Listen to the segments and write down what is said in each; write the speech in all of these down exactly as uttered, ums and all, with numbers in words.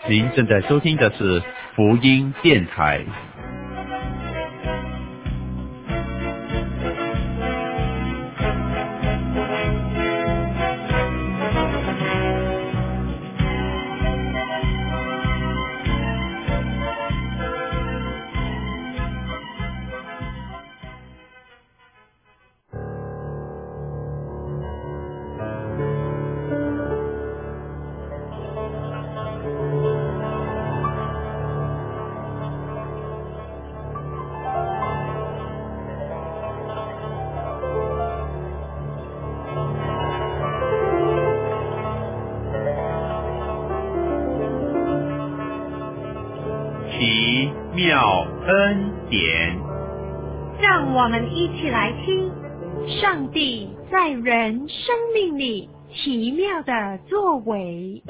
您正在收听的是福音电台。奇妙恩典， 让我们一起来听上帝在人生命里奇妙的作为。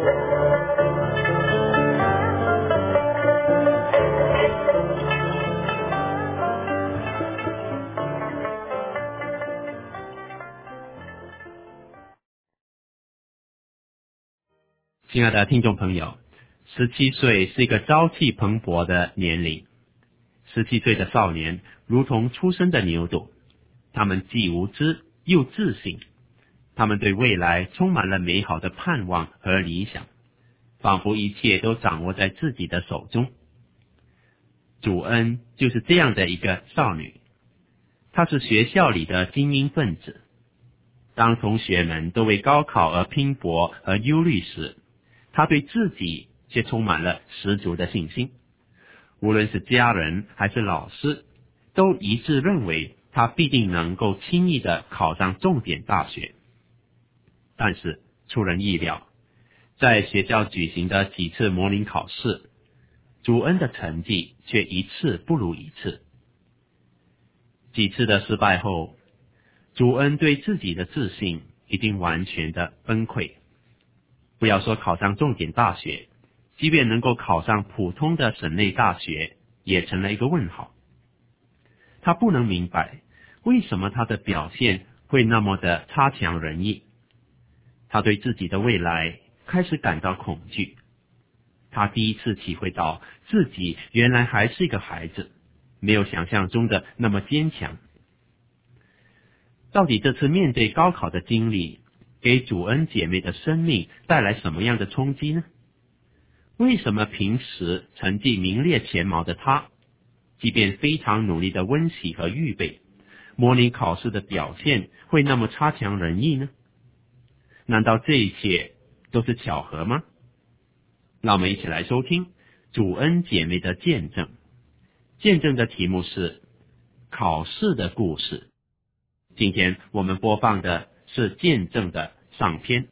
亲爱的听众朋友，十七岁是一个朝气蓬勃的年龄。十七岁的少年如同初生的牛犊，他们既无知又自信，他们对未来充满了美好的盼望和理想，仿佛一切都掌握在自己的手中。主恩就是这样的一个少女，她是学校里的精英分子。当同学们都为高考而拼搏而忧虑时，她对自己却充满了十足的信心。无论是家人还是老师，都一致认为他必定能够轻易地考上重点大学。但是出人意料，在学校举行的几次模拟考试，主恩的成绩却一次不如一次。几次的失败后，主恩对自己的自信已经完全的崩溃。不要说考上重点大学，即便能够考上普通的省内大学，也成了一个问号。他不能明白为什么他的表现会那么的差强人意。他对自己的未来开始感到恐惧。他第一次体会到自己原来还是一个孩子，没有想象中的那么坚强。到底这次面对高考的经历，给主恩姐妹的生命带来什么样的冲击呢？为什么平时成绩名列前茅的她，即便非常努力的温习和预备，模拟考试的表现会那么差强人意呢？难道这一切都是巧合吗？让我们一起来收听主恩姐妹的见证。见证的题目是考试的故事。今天我们播放的是见证的上篇。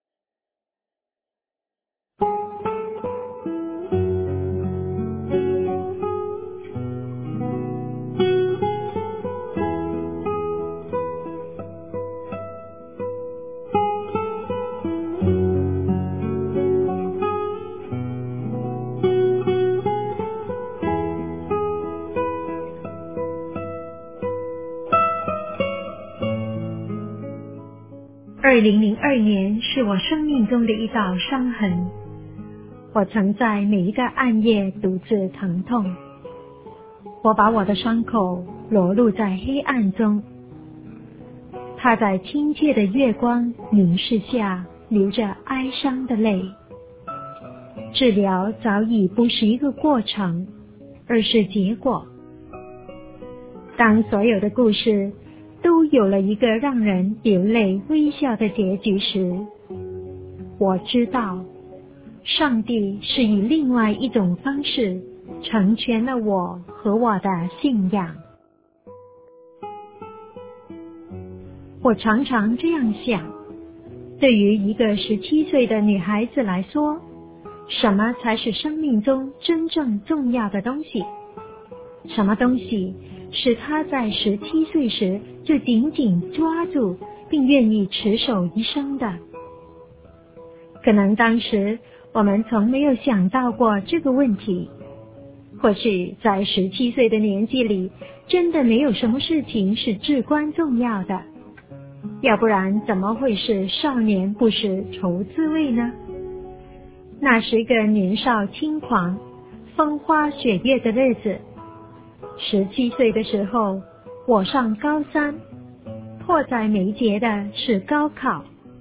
二零零二年是我生命中的一道伤痕，我曾在每一个暗夜独自疼痛。我把我的伤口裸露在黑暗中，它在亲切的月光凝视下流着哀伤的泪。治疗早已不是一个过程，而是结果。当所有的故事都有了一个让人流泪微笑的结局时，我知道上帝是以另外一种方式成全了我和我的信仰。我常常这样想，对于一个十七岁的女孩子来说，什么才是生命中真正重要的东西？什么东西是她在十七岁时就紧紧抓住并愿意持守一生的？可能当时我们从没有想到过这个问题，或许在十七岁的年纪里，真的没有什么事情是至关重要的，要不然怎么会是少年不识愁滋味呢？ 那是一个年少轻狂、风花雪月的日子。十七岁的时候，我上高三，迫在眉睫的是高考。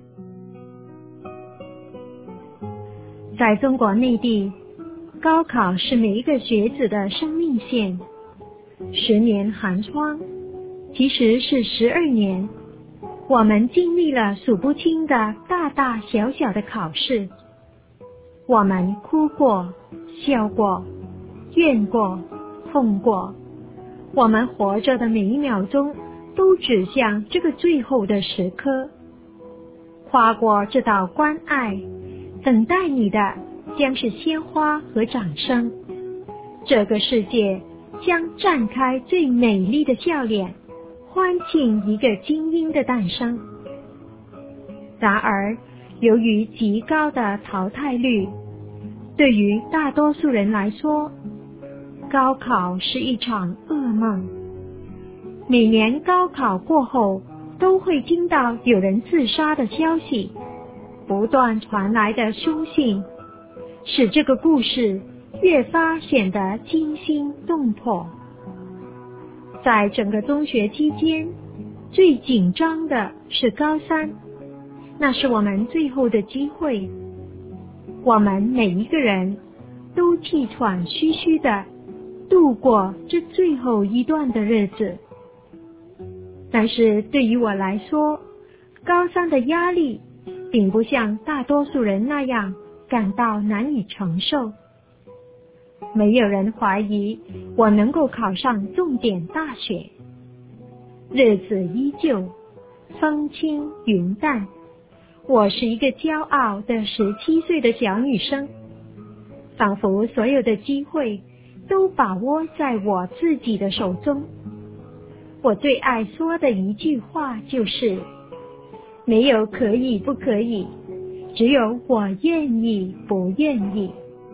在中国内地，高考是每一个学子的生命线。十年寒窗，其实是十二年，我们经历了数不清的大大小小的考试。我们哭过，笑过，怨过，痛过。我们活着的每一秒钟都指向这个最后的时刻。跨过这道关隘，等待你的将是鲜花和掌声。这个世界将绽开最美丽的笑脸，欢庆一个精英的诞生。然而，由于极高的淘汰率，对于大多数人来说，高考是一场噩梦。每年高考过后，都会听到有人自杀的消息，不断传来的书信，使这个故事越发显得惊心动魄。在整个中学期间，最紧张的是高三，那是我们最后的机会。我们每一个人都气喘吁吁地度过这最后一段的日子。但是对于我来说，高三的压力并不像大多数人那样感到难以承受。没有人怀疑我能够考上重点大学。日子依旧，风轻云淡。我是一个骄傲的十七岁的小女生，仿佛所有的机会都把握在我自己的手中。我最爱说的一句话就是：没有可以不可以，只有我愿意不愿意。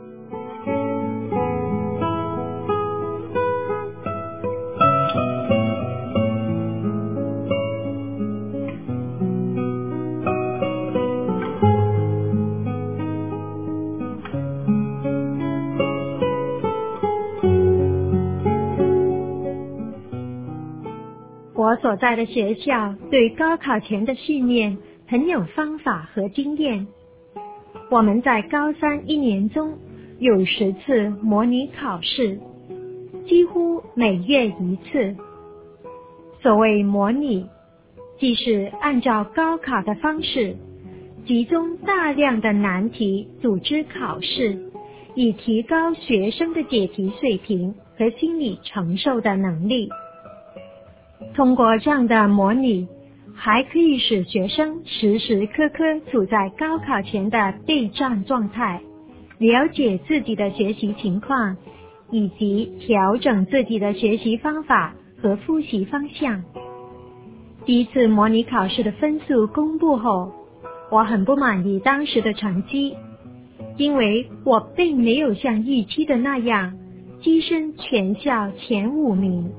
我所在的学校对高考前的训练很有方法和经验。我们在高三一年中有十次模拟考试，几乎每月一次。所谓模拟，即是按照高考的方式，集中大量的难题组织考试，以提高学生的解题水平和心理承受的能力。通过这样的模拟，还可以使学生时时刻刻处在高考前的备战状态，了解自己的学习情况，以及调整自己的学习方法和复习方向。第一次模拟考试的分数公布后，我很不满意当时的成绩，因为我并没有像预期的那样跻身全校前五名。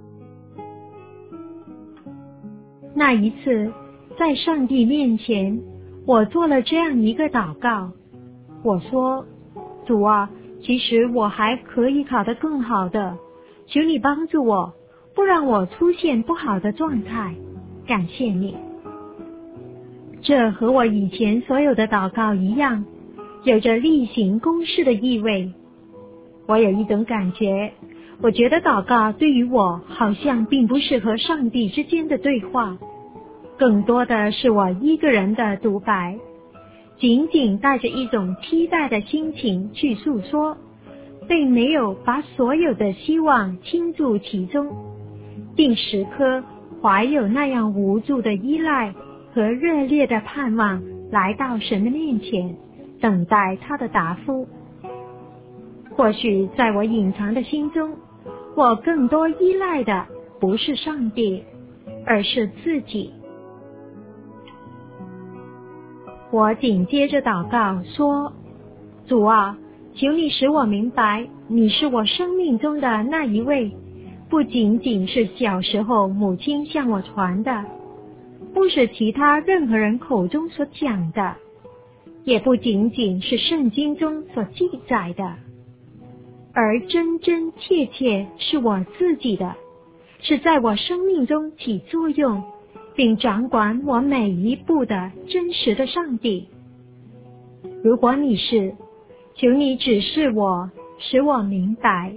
那一次，在上帝面前，我做了这样一个祷告。我说：主啊，其实我还可以考得更好的，求你帮助我，不让我出现不好的状态。感谢你。这和我以前所有的祷告一样，有着例行公事的意味。我有一种感觉，我觉得祷告对于我好像并不是和上帝之间的对话，更多的是我一个人的独白，仅仅带着一种期待的心情去诉说，并没有把所有的希望倾注其中，并时刻怀有那样无助的依赖和热烈的盼望来到神的面前，等待他的答复。或许在我隐藏的心中，我更多依赖的不是上帝，而是自己。我紧接着祷告说：主啊，求你使我明白，你是我生命中的那一位，不仅仅是小时候母亲向我传的，不是其他任何人口中所讲的， 也不仅仅是圣经中所记载的，而真真切切是我自己的，是在我生命中起作用，并掌管我每一步的真实的上帝。如果你是，求你指示我，使我明白。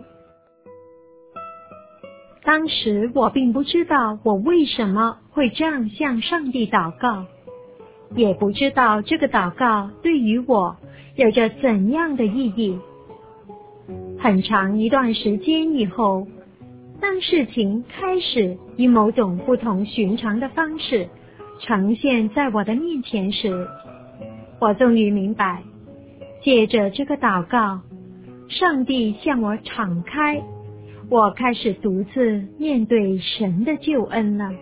当时我并不知道我为什么会这样向上帝祷告，也不知道这个祷告对于我有着怎样的意义。很长一段时间以后，当事情开始以某种不同寻常的方式呈现在我的面前时，我终于明白，借着这个祷告，上帝向我敞开，我开始独自面对神的救恩了。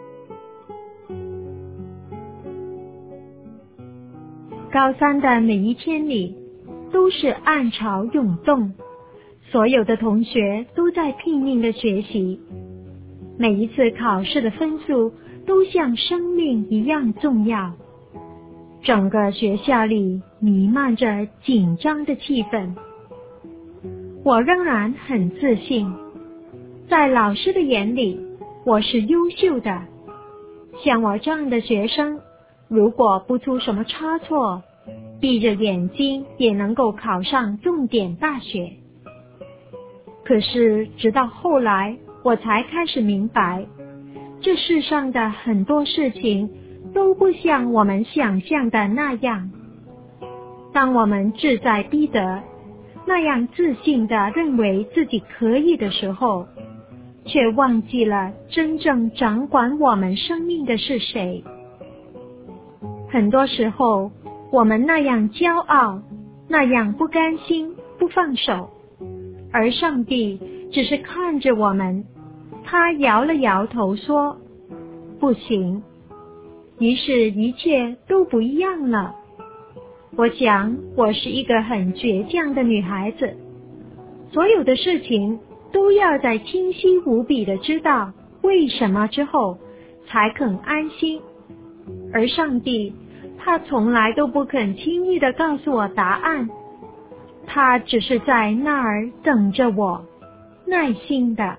高三的每一天里都是暗潮涌动，所有的同学都在拼命的学习，每一次考试的分数都像生命一样重要。整个学校里弥漫着紧张的气氛。我仍然很自信，在老师的眼里，我是优秀的。像我这样的学生，如果不出什么差错，闭着眼睛也能够考上重点大学。可是直到后来，我才开始明白，这世上的很多事情都不像我们想象的那样。当我们志在必得，那样自信地认为自己可以的时候，却忘记了真正掌管我们生命的是谁。很多时候，我们那样骄傲，那样不甘心，不放手，而上帝只是看着我们，他摇了摇头说，不行。于是一切都不一样了。我想我是一个很倔强的女孩子，所有的事情都要在清晰无比的知道为什么之后才肯安心。而上帝，他从来都不肯轻易的告诉我答案，他只是在那儿等着我，耐心的。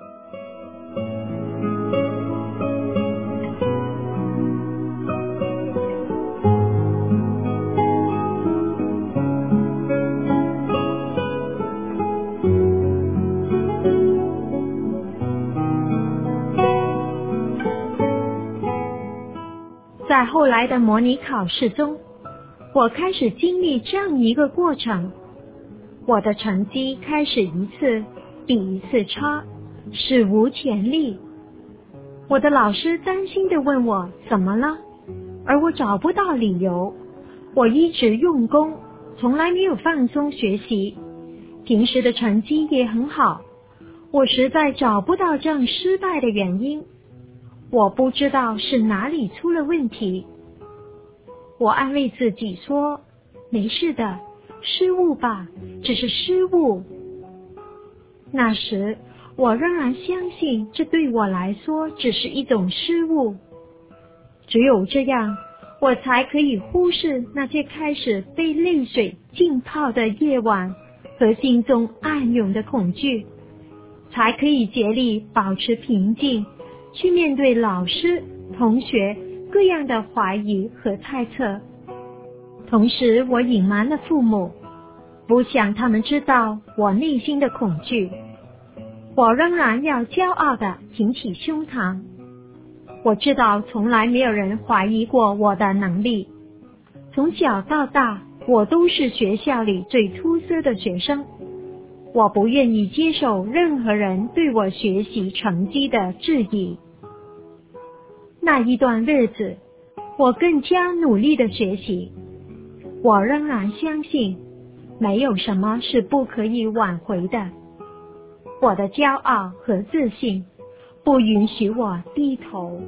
在后来的模拟考试中，我开始经历这样一个过程，我的成绩开始一次比一次差，史无前例。我的老师担心地问我怎么了，而我找不到理由。我一直用功，从来没有放松学习，平时的成绩也很好，我实在找不到这样失败的原因。我不知道是哪里出了问题。我安慰自己说，没事的，失误吧，只是失误。那时我仍然相信这对我来说只是一种失误，只有这样，我才可以忽视那些开始被泪水浸泡的夜晚和心中暗涌的恐惧，才可以竭力保持平静，去面对老师、同学各样的怀疑和猜测。同时我隐瞒了父母，不想他们知道我内心的恐惧。我仍然要骄傲地挺起胸膛。我知道从来没有人怀疑过我的能力。从小到大，我都是学校里最出色的学生。我不愿意接受任何人对我学习成绩的质疑。那一段日子，我更加努力的学习。我仍然相信，没有什么是不可以挽回的。我的骄傲和自信不允许我低头。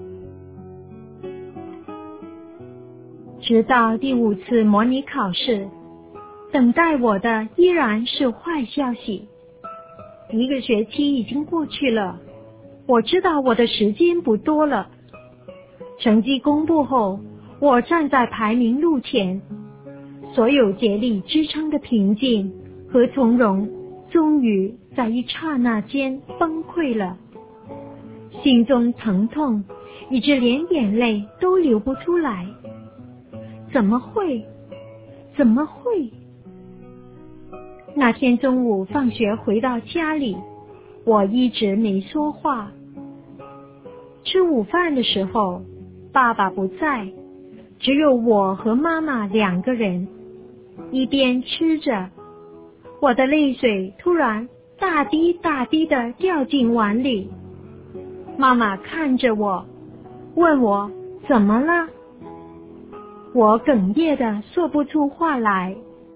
直到第五次模拟考试，等待我的依然是坏消息。一个学期已经过去了，我知道我的时间不多了。成绩公布后，我站在排名录前， 所有竭力支撑的平静和从容，终于在一刹那间崩溃了。心中疼痛，以致连眼泪都流不出来。怎么会？怎么会？那天中午放学回到家里，我一直没说话。吃午饭的时候，爸爸不在，只有我和妈妈两个人。一边吃着，我的泪水突然大滴大滴地掉进碗里。妈妈看着我，问我怎么了？我哽咽地说不出话来。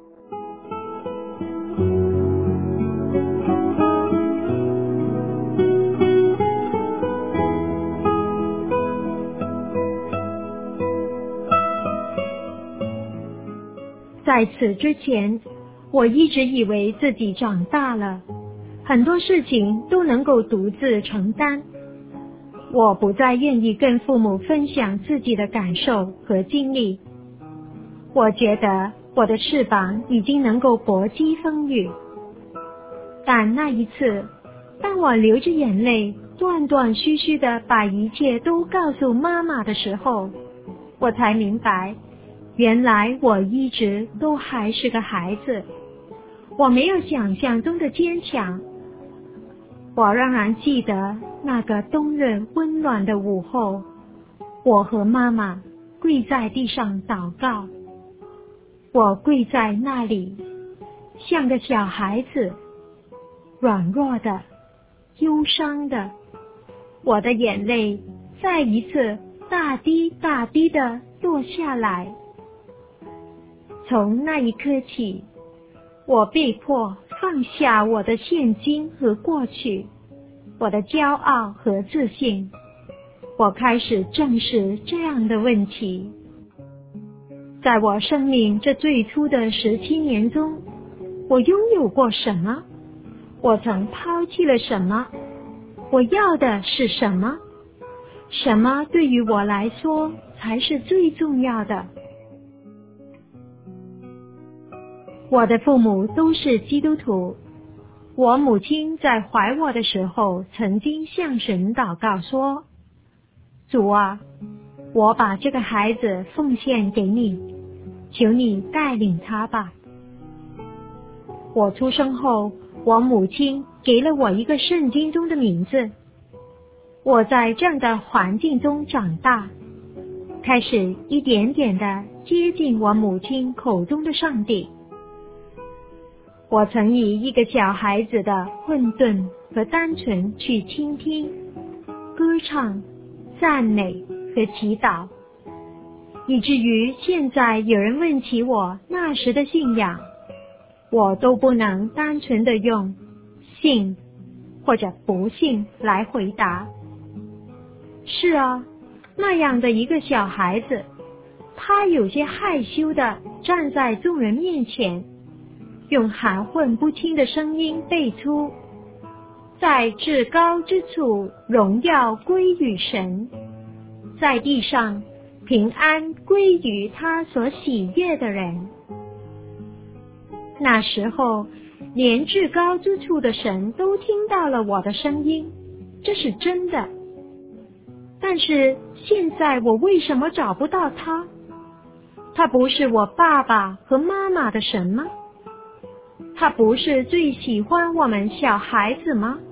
在此之前，我一直以为自己长大了，很多事情都能够独自承担。我不再愿意跟父母分享自己的感受和经历。我觉得我的翅膀已经能够搏击风雨。但那一次，当我流着眼泪，断断续续地把一切都告诉妈妈的时候，我才明白，原来我一直都还是个孩子，我没有想象中的坚强。我仍然记得那个冬日温暖的午后，我和妈妈跪在地上祷告。我跪在那里，像个小孩子，软弱的，忧伤的，我的眼泪再一次大滴大滴地落下来。从那一刻起，我被迫放下我的现今和过去，我的骄傲和自信。我开始正视这样的问题。在我生命这最初的十七年中，我拥有过什么？我曾抛弃了什么？我要的是什么？什么对于我来说才是最重要的？我的父母都是基督徒。我母亲在怀我的时候，曾经向神祷告说：主啊，我把这个孩子奉献给你，求你带领他吧。我出生后，我母亲给了我一个圣经中的名字。我在这样的环境中长大，开始一点点地接近我母亲口中的上帝。我曾以一个小孩子的混沌和单纯去倾听、歌唱、赞美和祈祷，以至于现在有人问起我那时的信仰，我都不能单纯的用信或者不信来回答。是啊，那样的一个小孩子，他有些害羞的站在众人面前，用含混不清的声音背出：在至高之处荣耀归于神，在地上平安归于他所喜悦的人。那时候，连至高之处的神都听到了我的声音，这是真的。但是现在我为什么找不到他？他不是我爸爸和妈妈的神吗？他不是最喜欢我们小孩子吗？